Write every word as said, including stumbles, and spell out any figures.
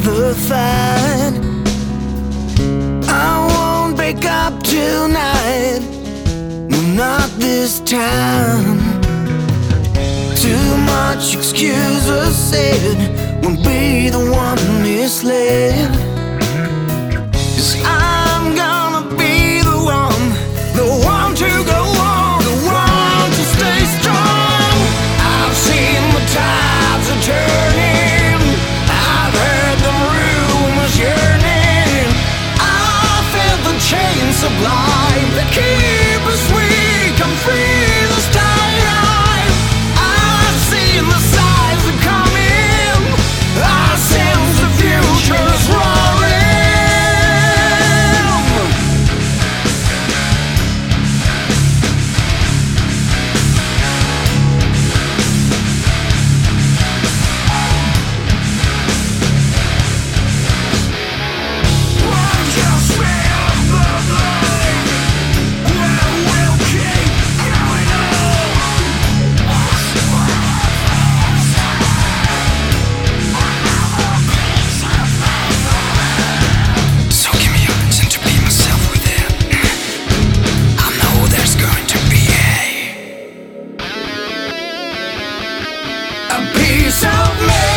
the fight. I won't break up tonight, no, not this time. Too much excuses said, won't be the one misled. 'Cause I'm gonna be the one, the one to go on, the one to stay strong. I've seen the tides are turning, I've heard the rumors yearning, I felt the chains of life that keep us weak and free this time. I've seen the signs are coming, I sense the future's roaring. A piece of me.